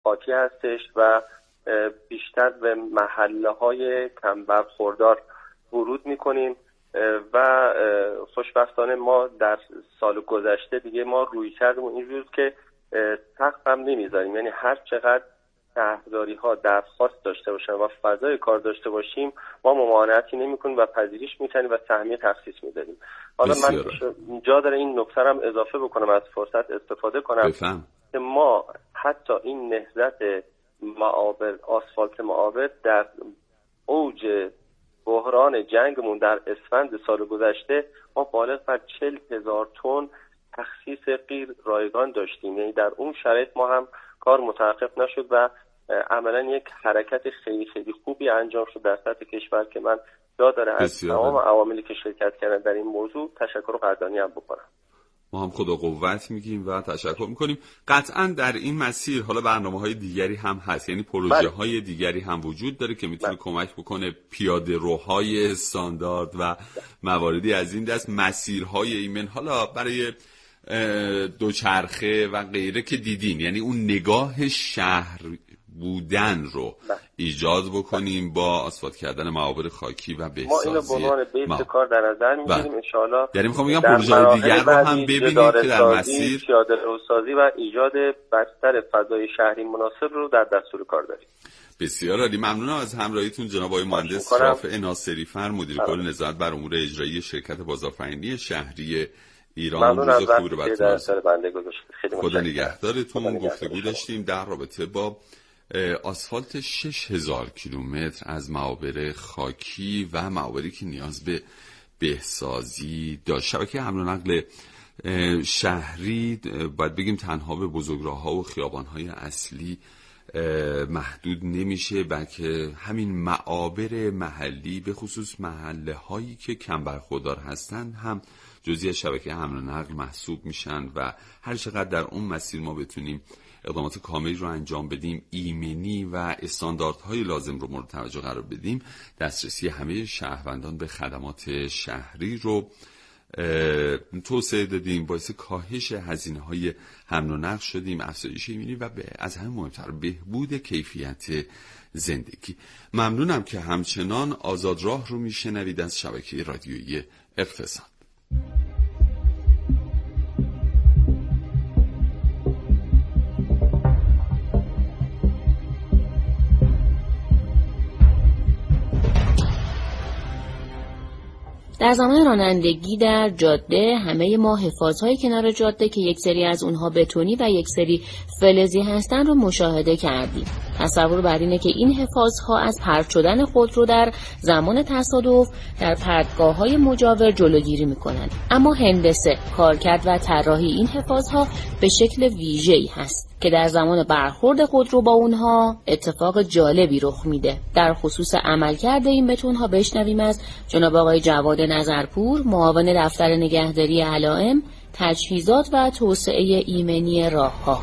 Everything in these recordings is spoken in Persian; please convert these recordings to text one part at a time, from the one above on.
خاکی هستش و بیشتر به محله‌های کم برخوردار ورود می‌کنیم و خوشبختانه ما در سال گذشته دیگه ما رویکردمون اینجور که سقف هم نمیذاریم، یعنی هر چقدر شهرداری‌ها درخواست داشته باشن و فضای کار داشته باشیم ما ممانعتی نمی‌کنیم و پذیرش می‌کنیم و سهمیه تخصیص می‌دیم. حالا من جا داره این نکته هم اضافه بکنم، از فرصت استفاده کنم که ما حتی این نهضت معابر، آسفالت معابر در اوج بحران جنگمون در اسفند سال گذشته ما بالغ بر 40,000 تن تخصیص غیر رایگان داشتیم، یعنی در اون شرایط ما هم کار متوقف نشد و عملا یک حرکت خیلی خیلی خوبی انجام شد در سطح کشور که من جا داره از تمام عواملی که شرکت کردن در این موضوع تشکر و قدردانی هم بکنم. ما هم خدا قوت میگیم و تشکر میکنیم. قطعا در این مسیر حالا برنامه‌های دیگری هم هست، یعنی پروژه‌های دیگری هم وجود داره که میتونه کمک بکنه پیاده روهای استاندارد و مواردی از این دست، مسیرهای ایمن حالا برای دوچرخه و غیره که دیدین، یعنی اون نگاه شهر بودن رو ایجاد بکنیم با آسفالت کردن معابر خاکی و بهسازی. ما اینو به عنوان بیس کار در نظر می‌گیریم ان شاءالله. یعنی می‌خوام بگم پروژه‌های دیگر رو هم ببینیم که در مسیر پیاده روسازی و ایجاد بستر فضای شهری مناسب رو در دستور کار داریم. بسیار عالی، ممنونم از همراهیتون جناب آقای مهندس رافع ناصری فر، مدیر کل نظارت بر امور اجرایی شرکت بازآفرینی شهری ایران. روز خوبی رو براتون خدا نگهدارتون. گفتگو داشتیم در رابطه با آسفالت 6,000 کیلومتر از معابر خاکی و معابری که نیاز به بهسازی داشت. شبکه حمل و نقل شهری باید بگیم تنها به بزرگراه‌ها و خیابان‌های اصلی محدود نمیشه، بلکه همین معابر محلی به خصوص محله‌هایی که کم برخوردار هستن هم جزئی شبکه حمل و نقل محسوب میشن و هر چقدر در اون مسیر ما بتونیم اقدامات کاملی رو انجام بدیم، ایمنی و استانداردهای لازم رو مورد توجه قرار بدیم، دسترسی همه شهروندان به خدمات شهری رو توسعه دادیم، باعث کاهش هزینه‌های حمل و نقل شدیم، افزایش ایمنی و از همه مهمتر بهبود کیفیت زندگی. ممنونم که همچنان آزاد راه رو میشنوید از شبکه رادیویی اقتصاد. در زمان رانندگی در جاده همه ما حفاظهای کنار جاده که یک سری از اونها بتونی و یک سری فلزی هستن رو مشاهده کردیم. تصور بر اینه که این حفاظها از پرت شدن خودرو در زمان تصادف در پرتگاه‌های مجاور جلوگیری میکنن. اما هندسه، کارکرد و طراحی این حفاظها به شکل ویژه‌ای هست که در زمان برخورد خودرو با اونها اتفاق جالبی رخ میده. در خصوص عملکرد این بتون‌ها بشنویم از جناب آقای جواد نظرپور، معاون دفتر نگهداری علائم، تجهیزات و توسعه ایمنی راه‌ها.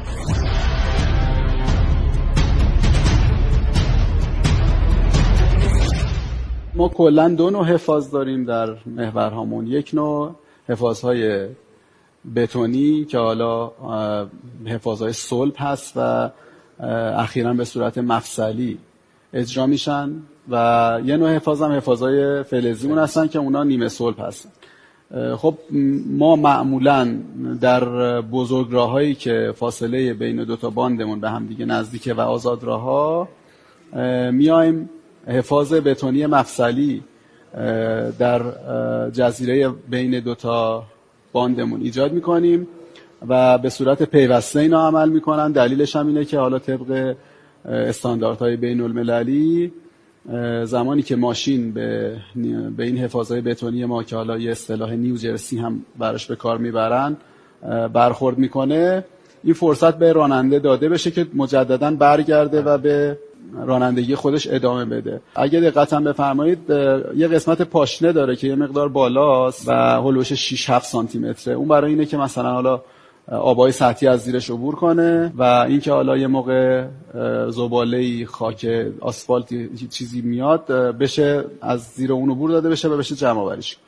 ما کلاً دو نوع حفاظ داریم در محورهامون. یک نوع حفاظهای بتونی که حالا حفاظهای صلب هست و اخیراً به صورت مفصلی اجرا میشن و یه نوع حفاظ هم حفاظهای فلزیمون هستن که اونا نیمه صلب هستن. خب ما معمولاً در بزرگراهایی که فاصله بین دو تا باندمون به هم دیگه نزدیکه و آزادراه‌ها میایم حفاظ بتونی مفصلی در جزیره بین دو تا باندمون ایجاد میکنیم و به صورت پیوسته اینا عمل میکنن. دلیلش هم اینه که حالا طبق استانداردهای بین المللی زمانی که ماشین به این حفاظهای بتونی ما که حالا یه اصطلاح نیوجرسی هم براش به کار میبرن برخورد میکنه، این فرصت به راننده داده بشه که مجددا برگرده و به رانندگی خودش ادامه بده. اگه دقت هم بفرمایید یه قسمت پاشنه داره که یه مقدار بالاست و هولوش 6-7 سانتی متره. اون برای اینه که مثلا حالا آبای سطحی از زیرش عبور کنه و اینکه حالا یه موقع زباله‌ای، خاک، آسفالتی چیزی میاد بشه از زیر اون عبور داده بشه و بشه جمع آوریش.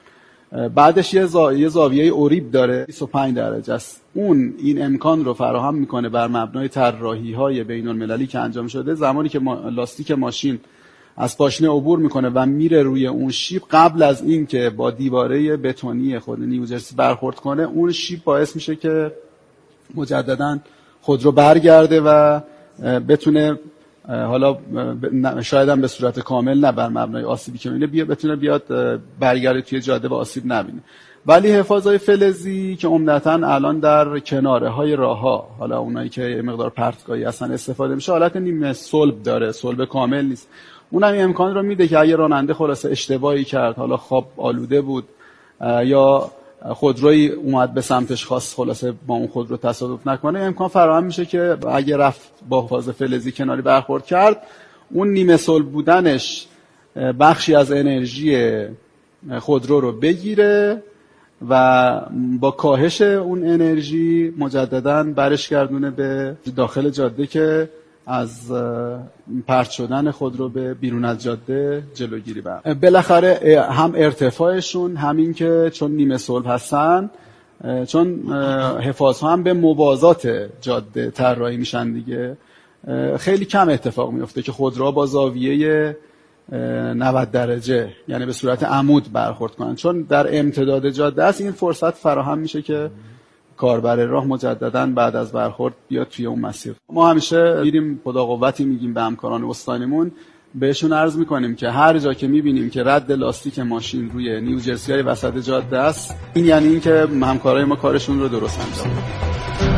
بعدش یه زاویه اوریب داره 25 درجه است. این امکان رو فراهم میکنه بر مبنای طراحی‌های بین‌المللی که انجام شده. زمانی که لاستیک ماشین از پاشنه عبور میکنه و میره روی اون شیب، قبل از این که با دیواره بتونی خود نیوجرسی برخورد کنه، اون شیب باعث میشه که مجددا خودرو برگرده و بتونه، حالا شاید هم به صورت کامل نه بر مبنای آسیبی که میبینه، بتونه بیاد برگرده توی جاده و آسیب نبینه. ولی حفاظهای فلزی که عمدتاً الان در کناره های راه‌ها، حالا اونایی که مقدار پرتگاهی هستن استفاده میشه، حالت نیمه صلب داره، صلب کامل نیست. اونم این امکان رو میده که اگه راننده خلاصه اشتباهی کرد، حالا خواب آلوده بود یا خودروی اومد به سمتش خواست خلاصه با اون خودرو تصادف نکنه، امکان فراهم میشه که اگه رفت با فاز فلزی کناری برخورد کرد، اون نیمه صلب بودنش بخشی از انرژی خودرو رو بگیره و با کاهش اون انرژی مجدداً برش گردونه به داخل جاده که از پرت شدن خودرو به بیرون از جاده جلوگیری بکنه. بالاخره هم ارتفاعشون، همین که چون نیمه صلب هستن، چون حفاظها هم به موازات جاده طراحی میشن دیگه، خیلی کم اتفاق میفته که خودروها با زاویه 90 درجه یعنی به صورت عمود برخورد کنن، چون در امتداد جاده است. این فرصت فراهم میشه که کاربر راه مجدداً بعد از برخورد بیاد توی اون مسیر. ما همیشه میریم خدا قوتی میگیم به همکاران استانیمون، بهشون عرض میکنیم که هر جا که میبینیم که رد لاستیک ماشین روی نیوجرسی های وسط جاده است، این یعنی این که همکارای ما کارشون رو درست انجام دادن.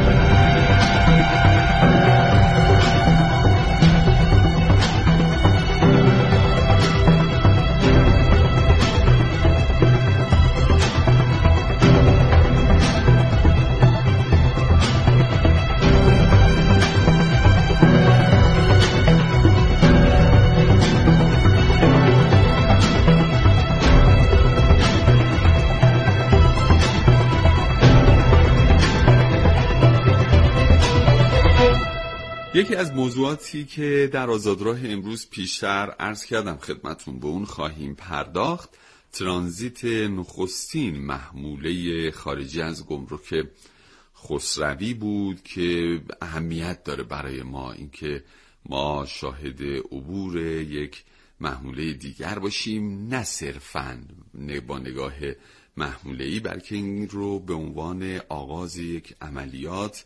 یکی از موضوعاتی که در آزادراه امروز پیشتر عرض کردم خدمتون، به اون خواهیم پرداخت، ترانزیت نخستین محموله خارجی از گمرک خسروی بود که اهمیت داره برای ما اینکه ما شاهد عبور یک محموله دیگر باشیم، نه صرفاً با نگاه محموله‌ای، بلکه این رو به عنوان آغاز یک عملیات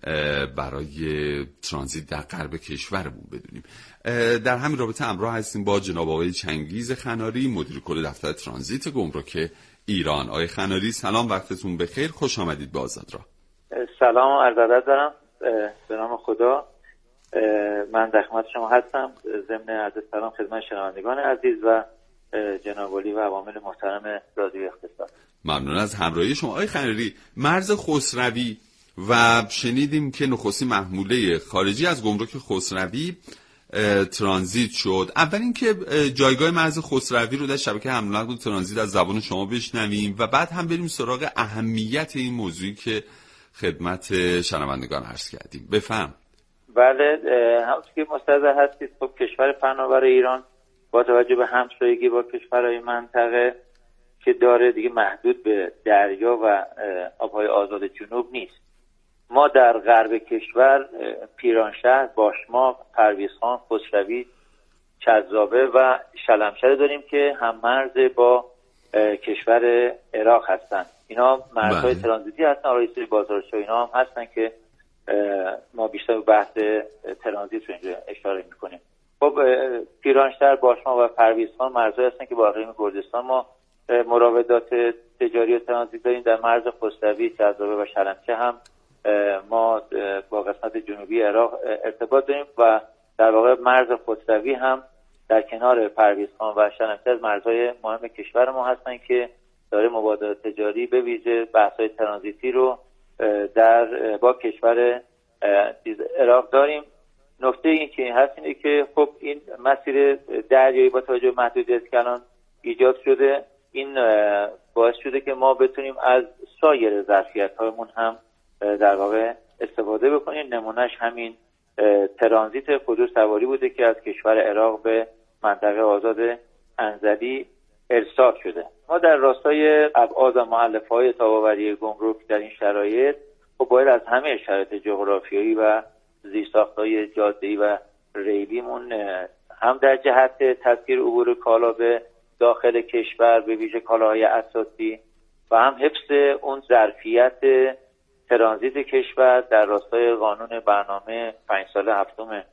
برای ترانزیت در غرب کشورمون بدونیم. در همین رابطه همراه هستیم با جناب آقای چنگیز خناری، مدیر کل دفتر ترانزیت گمرک ایران. آقای خناری سلام، وقتتون بخیر، خوش آمدید به آزادراه. سلام و عرض ادب دارم به نام خدا. من در خدمت شما هستم. ضمن عرض سلام خدمت شنوندگان عزیز و جناب عالی و عوامل محترم رادیو اقتصاد. ممنون از همراهی شما. آقای خناری، مرز خسروی و شنیدیم که نخستین محموله خارجی از گمرک خسروی ترانزیت شد. اول اینکه جایگاه مرز خسروی رو در شبکه حمل و نقل ترانزیت از زبان شما بشنویم و بعد هم بریم سراغ اهمیت این موضوعی که خدمت شنوندگان عرض کردیم. بفهم. بله، همونطور که مستحضر هستید، خب کشور فناور ایران با توجه به همسایگی با کشورهای منطقه که داره دیگه محدود به دریا و آبهای آزاد جنوب نیست. ما در غرب کشور پیرانشهر، باشماق، پرویزخان، خسروی، کذابه و شلمچه داریم که هم مرز با کشور عراق هستن. اینا مرزهای ترانزیتی هستن. آقای سری بازارچا اینا هم هستن که ما بیشتر به بحث ترانزیت رو اینجا اشاره میکنیم. خب پیرانشهر، باشماق و پرویزخان مرزهایی هستن که با اقلیم کردستان ما مراودات تجاری و ترانزیت داریم. در مرز خسروی، کذابه و شلمچه هم ما با قسمت جنوبی عراق ارتباط داریم و در واقع مرز خسروی هم در کنار پرویزخان و شلمچه از مرزهای مهم کشور ما هستن که داره مبادلات تجاری به ویژه بحث‌های ترانزیتی رو با کشور عراق داریم. نکته این که هست اینه که خب این مسیر دریایی با توجه به محدودیتی که الان ایجاد شده، این باعث شده که ما بتونیم از سایر ظرفیت‌هامون هم در واقع استفاده بکنیم. نمونهش همین ترانزیت خودرو سواری بوده که از کشور عراق به منطقه آزاد انزلی ارسال شده. ما در راستای ابعاد و مؤلفه‌های تاب‌آوری گمرک در این شرایط خب باید از همه شرایط جغرافیایی و زیرساخت‌های جاده‌ای و ریلیمون هم در جهت تسهیل عبور کالا به داخل کشور به ویژه کالاهای اساسی و هم حفظ اون ظرفیت ترانزیت کشور در راستای قانون برنامه 5 ساله هفتم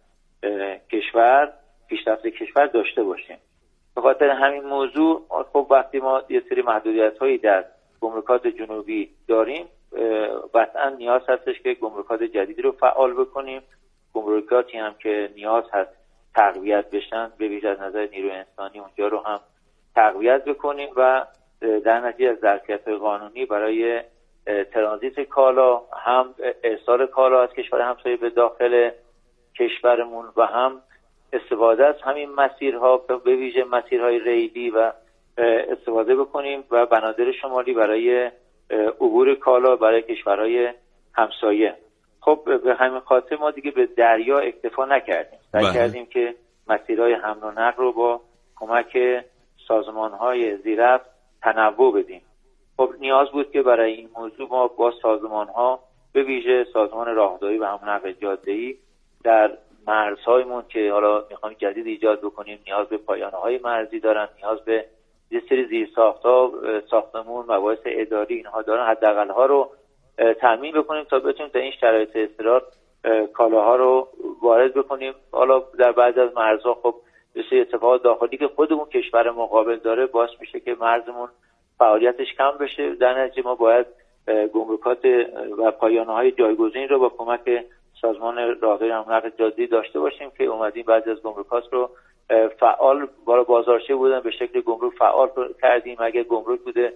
کشور پیشرفت کشور داشته باشیم. به خاطر همین موضوع خب وقتی ما یه سری محدودیت‌هایی در گمرکات جنوبی داریم قطعا نیاز هستش که گمرکات جدیدی رو فعال بکنیم. گمرکاتی هم که نیاز هست تقویت بشن به ویژه از نظر نیروی انسانی اونجا رو هم تقویت بکنیم و در نتیجه از ظرفیت قانونی برای ترانزیت کالا هم ارسال کالا از کشور همسایه به داخل کشورمون و هم استفاده از همین مسیرها به ویژه مسیرهای ریلی و استفاده بکنیم و بنادر شمالی برای عبور کالا برای کشورهای همسایه. خب به همین خاطر ما دیگه به دریا اکتفا نکردیم. سعی کردیم که مسیرهای حمل و نقل رو با کمک سازمان‌های زیرفت تنوع بدیم. خب نیاز بود که برای این موضوع ما با سازمان‌ها به ویژه سازمان راهداری و حمل و نقل جاده‌ای در مرزهایمون که حالا میخوایم جدید ایجاد بکنیم نیاز به پایانه‌های مرزی دارن، نیاز به یه سری زیرساخت‌ها، ساختمون، مباحث اداری اینها دارن، حداقل‌ها رو تامین بکنیم تا بتونیم در این شرایط اضطرار کالاها رو وارد بکنیم. حالا در بعضی از مرزها خب یه سری اتفاقات داخلی که خودمون کشور مقابل داره باعث میشه که مرزمون فعالیتش کم بشه. در نتیجه ما باید گمرکات و پایانه‌های جایگزین رو با کمک سازمان راهداری حمل و نقل جاده‌ای داشته باشیم که اومدیم بعضی از گمرکات رو فعال بالا بازارچه بودن به شکل گمرک فعال کردیم. اگه گمرک بوده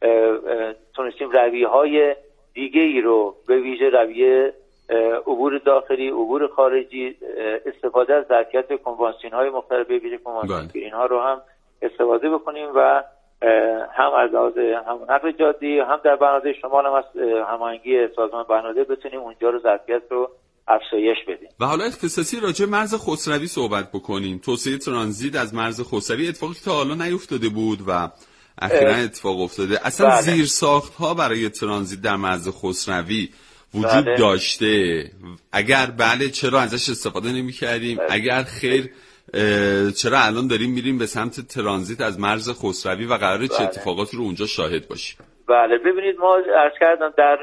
تونستیم رویه‌های دیگه ای رو به ویژه رویه عبور داخلی، عبور خارجی، استفاده از ظرفیت کنوانسیون‌های مختلف به ویژه کنوانسیون گرین‌ها رو هم استفاده بکنیم و هم از لحاظ حمل و نقل جاده‌ای هم در بنادر شمال هم از هماهنگی سازمان بنادر بتونیم اونجا رو ظرفیت رو افزایش بدیم. و حالا اختصاصی راجع مرز خسروی صحبت بکنیم. توسعه ترانزیت از مرز خسروی اتفاقی تا حالا نیفتاده بود و اخیراً اتفاق افتاده. اصلا زیرساخت‌ها برای ترانزیت در مرز خسروی وجود داشته؟ اگر بله چرا ازش استفاده نمی‌کردیم؟ اگر خیر چرا الان داریم میریم به سمت ترانزیت از مرز خسروی و قراره چه اتفاقاتی رو اونجا شاهد باشیم؟ بله ببینید ما عرض کردم در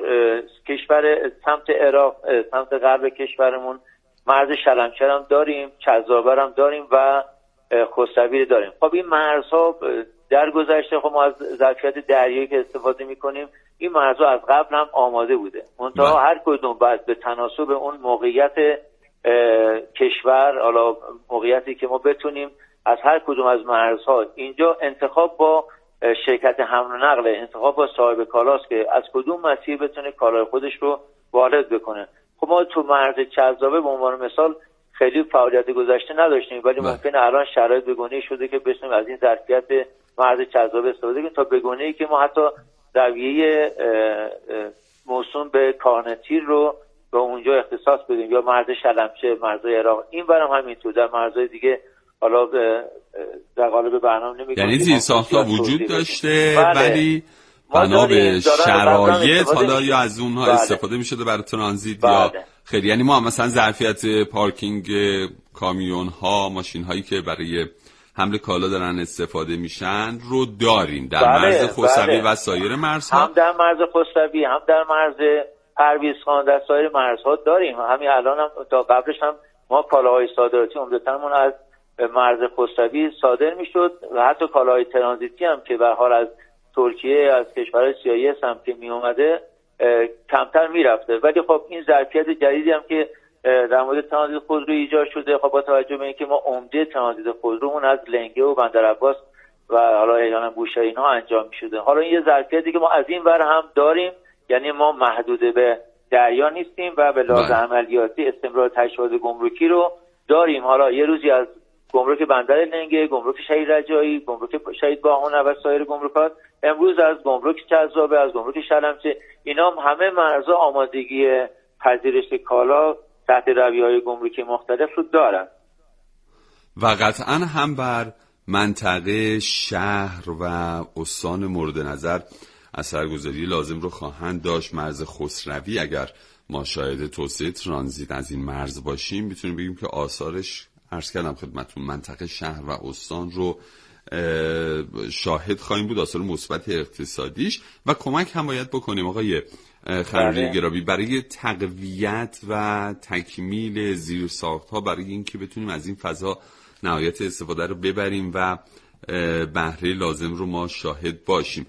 کشور سمت عراق سمت غرب کشورمون مرز شلمچر هم داریم، چذابر هم داریم و خسروی داریم. خب این مرزها در گذشته خب ما از ظرفیت دریایی که استفاده میکنیم این مرزها از قبل هم آماده بوده. منتها هر کدوم بعد به تناسب اون موقعیت کشور، حالا موقعیتی که ما بتونیم از هر کدوم از مرزها اینجا انتخاب با شرکت حمل و نقل، انتخاب با صاحب کالاست که از کدوم مسیر بتونه کالای خودش رو وارد بکنه. خب ما تو مرز چذابه به عنوان مثال خیلی فعالیت گذشته نداشتیم ولی ممکنه الان شرایط بگونه‌ای شده که بتونیم از این ظرفیت مرز چذابه استفاده کنیم تا بگونه‌ای که ما حتی رویه موسوم به کارنتیر رو به اونجا اختصاص بدیم یا مرز شلمچه، مرز عراق. این برام همینطور در مرزهای دیگه حالا در قالب برنامه نمی‌گم. یعنی زیرساخت‌ها وجود داشته ولی بنا به شرایط حالا یا از اونها استفاده می‌شده برای ترانزیت یا خیلی. یعنی ما مثلا ظرفیت پارکینگ کامیون‌ها، ماشین‌هایی که برای حمل کالا دارن استفاده میشن رو داریم در مرز خسروی و سایر مرزها. هم در مرز خسروی هم در مرز پرویزخان در سایر مرزها داریم. همین الان هم تا قبلش هم ما کالاهای صادراتی عمدتاً از مرز خسروی صادر میشد و حتی کالاهای ترانزیتی هم که به حال از ترکیه از کشورهای CIS هم که می اومده کمتر میرفته. ولی خب این ظرفیت جدیدی هم که در مورد ترانزیت خودرو ایجاد شده، خب با توجه به اینکه ما عمده ترانزیت خودرومون از لنگه و بندرعباس و حالا ایران بوشهر اینها انجام میشده. حالا این یه ظرفیتی که ما از این ور هم داریم، یعنی ما محدود به دریا نیستیم و به لحاظ عملیاتی استمرار تجهیزات گمرکی رو داریم. حالا یه روزی از گمرک بندر لنگه، گمرک شهید رجایی، گمرک شهید باهنر و سایر گمرکات، امروز از گمرک چذابه، از گمرک شلمچه، اینا همه مرزها آمادگی پذیرش کالا تحت رویه‌های گمرکی مختلف رو دارن و قطعا هم بر منطقه، شهر و استان مورد نظر اثرگذاری لازم رو خواهند داشت. مرز خسروی اگر ما شاهد توسعه ترانزیت از این مرز باشیم میتونیم بگیم که آثارش، عرض کردم خدمتتون، منطقه، شهر و استان رو شاهد خواهیم بود، آثار مثبت اقتصادیش. و کمک هم باید بکنیم آقای خنوری گرامی برای تقویت و تکمیل زیرساخت‌ها، برای اینکه بتونیم از این فضا نهایت استفاده رو ببریم و بهره لازم رو ما شاهد باشیم.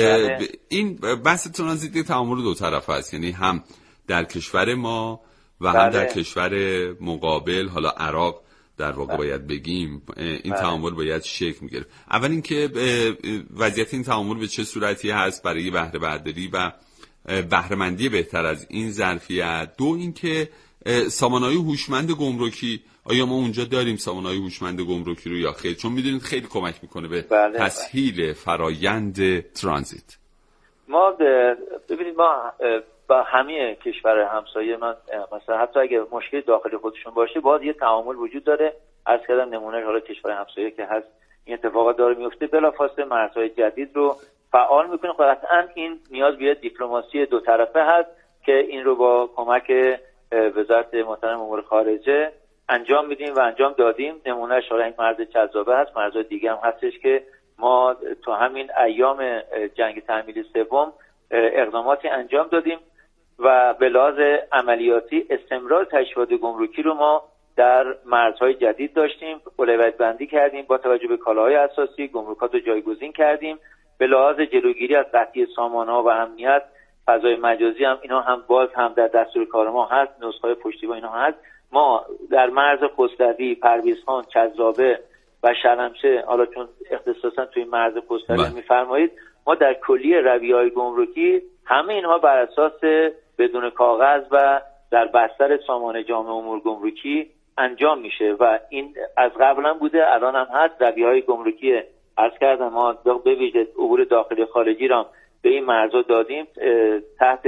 این بحث ترانزیت تعامل دو طرفه است، یعنی هم در کشور ما و هم در کشور مقابل، حالا عراق در واقع باید بگیم. این تعامل باید شکل میگیره. اول اینکه وضعیت این تعامل به چه صورتی هست برای بهره برداری و بهره‌مندی بهتر از این ظرفیت. دو اینکه سامانه‌های هوشمند گمرکی، آیا ما اونجا داریم سامانه‌های هوشمند گمرکی رو یا خیر؟ چون میدونید خیلی کمک میکنه به تسهیل فرایند ترانزیت. ما ببینید ما با همه کشور همسایه، من مثلا حتی اگه مشکل داخلی خودشون باشه باز یه تعامل وجود داره. عرض کردم نمونه حالا کشور همسایه که هست این اتفاقات داره میفته، بلافاصله مرزهای جدید رو فعال میکنه. قطعاً این نیاز به دیپلماسی دو طرفه هست که این رو با کمک وزارت محترم امور خارجه انجام میدیم و انجام دادیم. نمونهش حالا این مرز جذابه هست، مرزهای دیگه هم هستش که ما تو همین ایام جنگ تحمیلی سوم اقداماتی انجام دادیم و به لحاظ عملیاتی استمرار تشریفات گمرکی رو ما در مرزهای جدید داشتیم، اولویت بندی کردیم، با توجه به کالاهای اساسی گمرکات رو جایگزین کردیم. به لحاظ جلوگیری از قطعی سامانه‌ها و امنیت، فضای مجازی هم اینا هم باز هم در دستور کار ما هست، نسخه‌های پشتیبانی اینا هست. ما در مرز خسروی، پرویزخان، چذابه و شلمچه، حالا چون اختصاصا توی مرز خسروی می‌فرمایید، ما در کلیه رویه‌های گمرکی همه اینها بر اساس بدون کاغذ و در بستر سامانه جامع امور گمرکی انجام میشه و این از قبل هم بوده، الان هم هست. رویه‌های گمرکی عرض کردم ما به ویژه عبور داخلی خارجی را به این مرزها دادیم تحت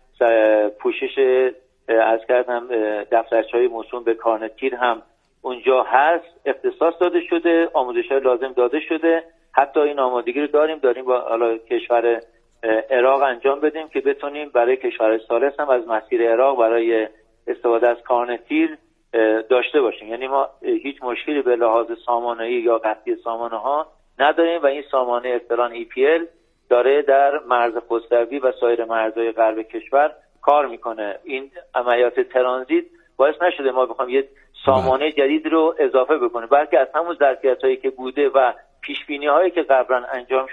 پوشش عرض کردم دفترچه‌های موسوم به کارنتیر هم اونجا هست، اختصاص داده شده، آموزش‌های لازم داده شده. حتی این آمادگی رو داریم با حالا کشور عراق انجام بدیم که بتونیم برای کشور ثالث هم از مسیر عراق برای استفاده از کارنتیر داشته باشیم. یعنی ما هیچ مشکلی به لحاظ سامانه‌ای یا قطعی سامانه‌ها نداریم و این سامانه اصطلاحاً EPL داره در مرز خسروی و سایر مرزهای غرب کشور کار میکنه. این عملیات ترانزیت باعث نشده ما بخوام یه سامانه جدید رو اضافه بکنیم، بلکه از همون ظرفیت‌هایی که بوده و پیش‌بینی‌هایی که قبلا انجام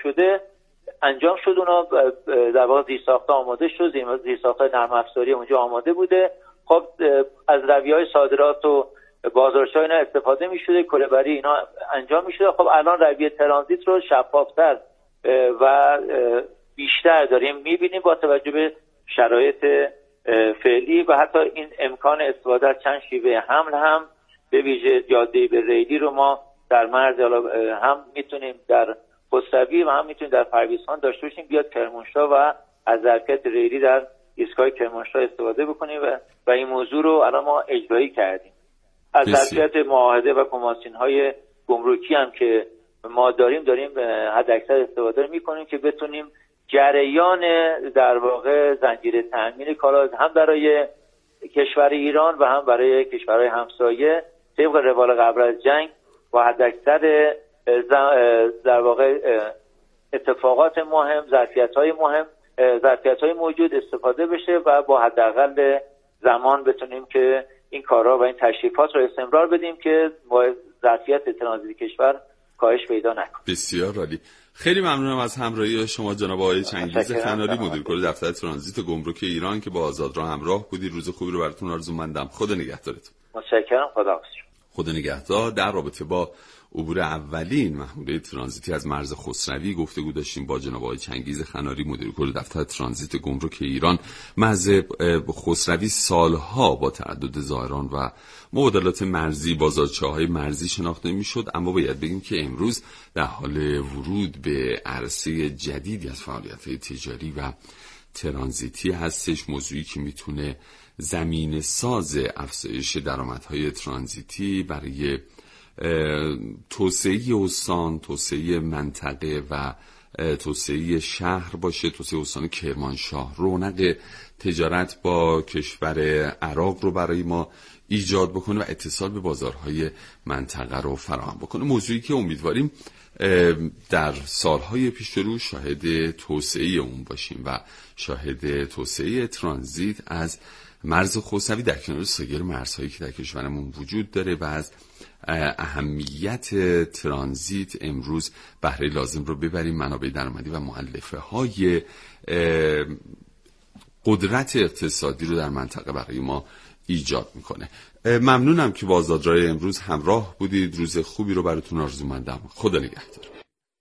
شد اونا در واقع زیرساخت‌ها آماده شد، زیرساخت‌های نرم افزاری اونجا آماده بوده. خب از رویه‌های صادرات و بازارش‌ها اینا استفاده می‌شده، کله‌بری اینا انجام می‌شده. خب الان رویه ترانزیت رو شفاف‌تر و بیشتر داریم می‌بینیم با توجه به شرایط فعلی و حتی این امکان استفاده از چند شیوه حمل هم به ویژه جاده به ریلی رو ما در مرز هم میتونیم در خسروی و هم میتونیم در پرویزخان داشته باشیم، بیاد کرمانشاه و از ظرفیت ریلی در ایستگاه کرمانشاه استفاده بکنیم و این موضوع رو الان ما اجرایی کردیم. از ظرفیت معاهده و کماسین‌های گمرکی هم که ما داریم حداکثر استفاده میکنیم که بتونیم جریان در واقع زنجیره تامین کالا هم برای کشور ایران و هم برای کشورهای همسایه طبق روال قبل از جنگ و حداکثر در واقع اتفاقات مهم، ظرفیت‌های موجود استفاده بشه و با حداقل زمان بتونیم که این کارا و این تشریفات رو استمرار بدیم که با ظرفیت ترانزیت کشور کاهش پیدا نکنه. بسیار عالی. خیلی ممنونم از همراهی شما جناب آقای چنگیز خناری، مدیر کل دفتر ترانزیت گمرک ایران که با آزادراه همراه بودی. روز خوبی رو براتون آرزومندم. خدا نگهدارتون. متشکرم. خدا نگهدار. در رابطه با عبور اولین محموله ترانزیتی از مرز خسروی گفتگو داشتیم با جناب آقای چنگیز خناری، مدیر کل دفتر ترانزیت گمرک ایران. مرز خسروی سالها با تعدد زائران و مبادلات مرزی، بازارچه‌های مرزی شناخته میشد، اما باید بگیم که امروز در حال ورود به عرصه جدیدی از فعالیت‌های تجاری و ترانزیتی هستش، موضوعی که میتونه زمینه ساز افزایش درآمدهای ترانزیتی برای توسعه استان، توسعه منطقه و توسعه شهر باشه، توسعه استان کرمانشاه، رونق تجارت با کشور عراق رو برای ما ایجاد بکنه و اتصال به بازارهای منطقه رو فراهم بکنه. موضوعی که امیدواریم در سالهای پیش رو شاهد توسعه اون باشیم و شاهد توسعه ترانزیت از مرز خسروی در کنار سایر مرزهایی که در کشورمون وجود داره و از اهمیت ترانزیت امروز بهره لازم رو ببریم، منابع درآمدی و مؤلفه های قدرت اقتصادی رو در منطقه برای ما ایجاد میکنه. ممنونم که با آزادراه امروز همراه بودید. روز خوبی رو براتون آرزومندم. خدا نگهدار.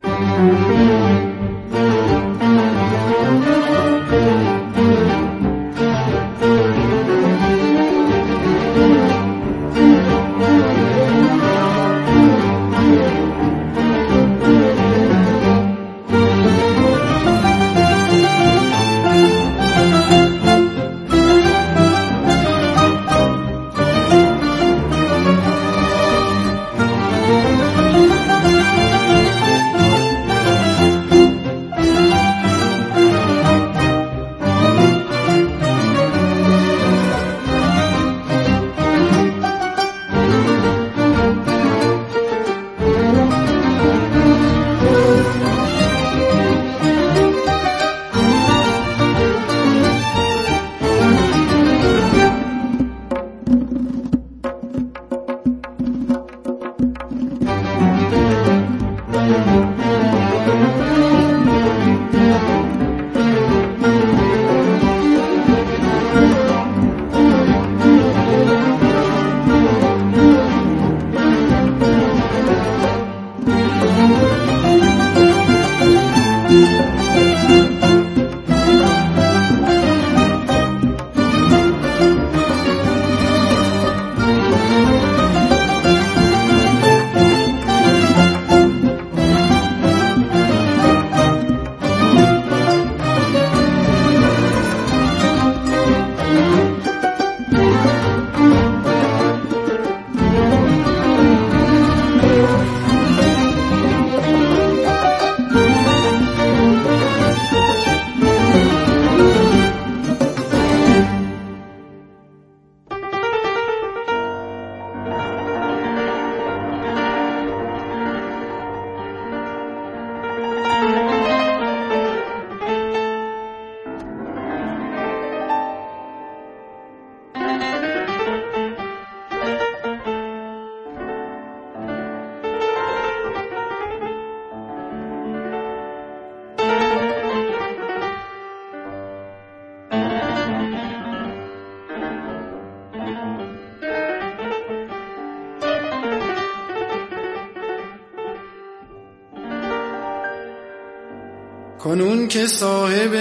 کنون که صاحب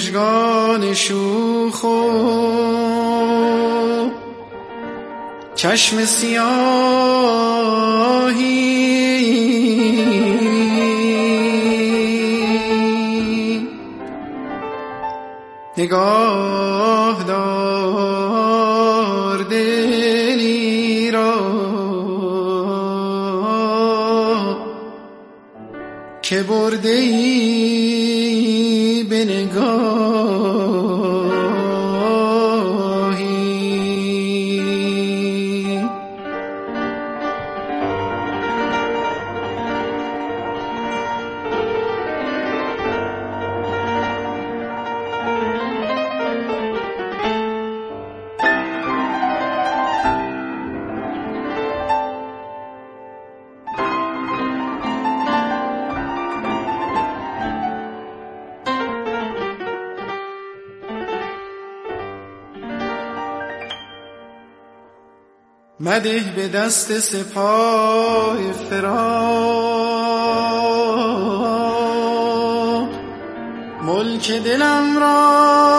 مژگان شوخ و چشم سیاهی نگاه دار دلی را که برده ای به نگاهی. مده به دست سپاه فراق ملک دلم را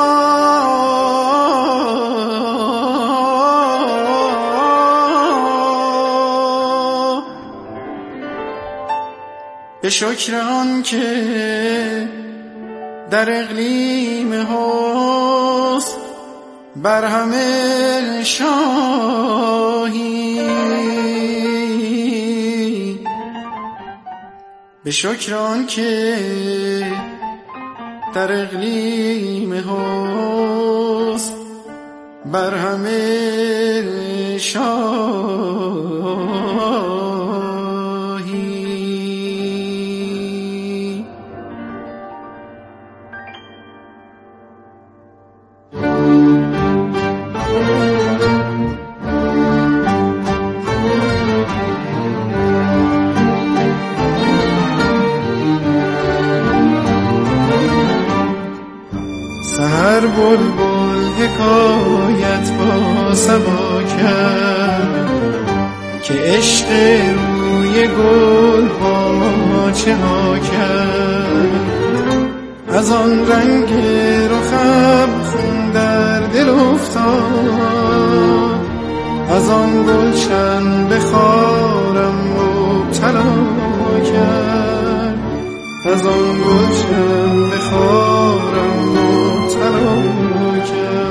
به شکر آن که در اقلیم حسن بر همه شاهی به شکر آن که در اقلیم حسن بر همه شاهی. سحر بلبل حکایت با صبا کرد که عشق روی گل با ما چه ها کرد. از آن رنگ رخم خون در دل افتاد، از آن گلشن به خارم مبتلا کرد، از آن گلشن به خارم مبتلا کرد.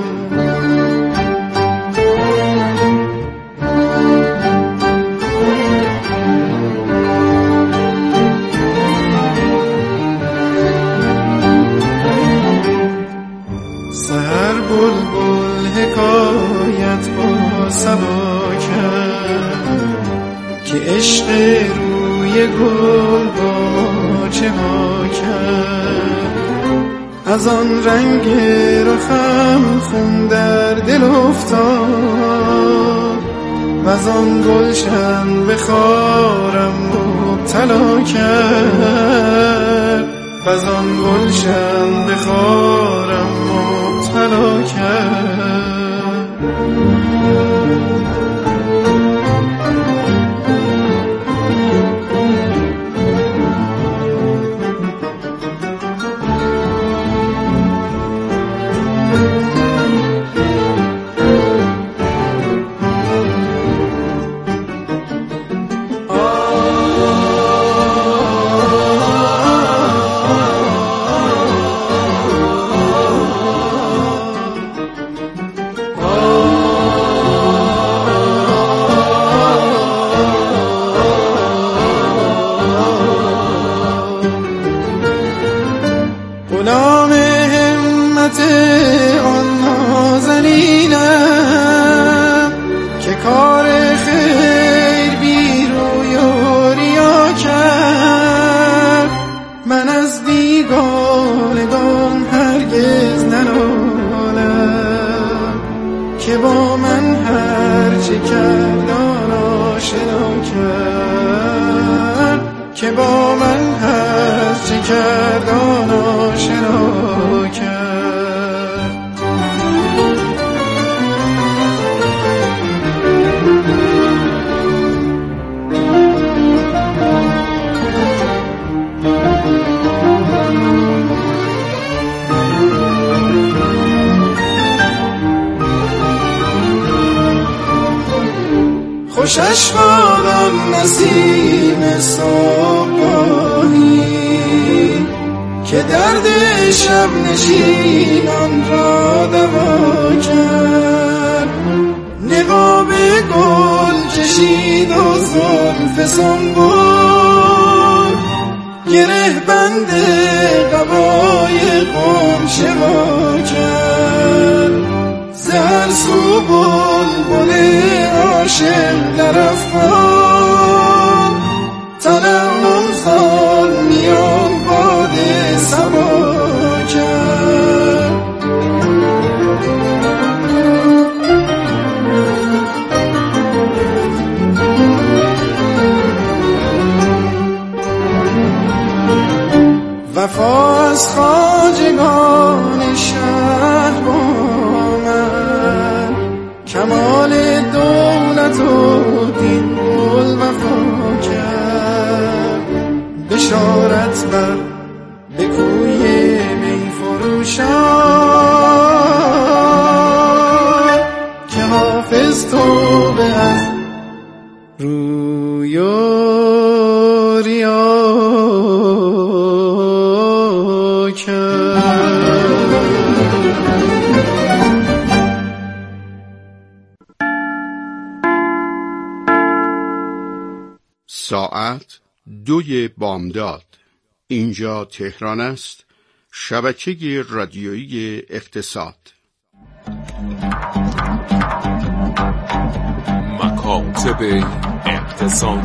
سحر بلبل حکایت با صبا کرد که عشق روی گل با ما چه ها کرد. از آن رنگ رخم خون در دل افتاد، و از آن گلشن به خارم مبتلا کرد، و از آن گلشن به خارم مبتلا کرد. غلام همت آن نازنینم که کار خیر بی روی و ریا کرد. من از بیگانگان هرگز ننالم که با من هر چه کرد آن آشنا کرد، که با من هر چه کرد آن آشنا کرد. خوشش بادم نسیم صبحگاهی که درد شب نشینان را دوا کرد. نقاب گل کشید و زلف سنبل گره بند قبای غنچه وا کرد. زهر سو بلبل عاشق در افغان تنعم سال میان باد صبا کرد. وفا از خواجگان شهر با من کمال دولت و دین گل وفا کرد. بشارت بر به کوی می فروشان که حافظ توبه از روی و ریا کرد. ساعت 2 بامداد. اینجا تهران است، شبکه رادیویی اقتصاد. مکاتب اقتصاد.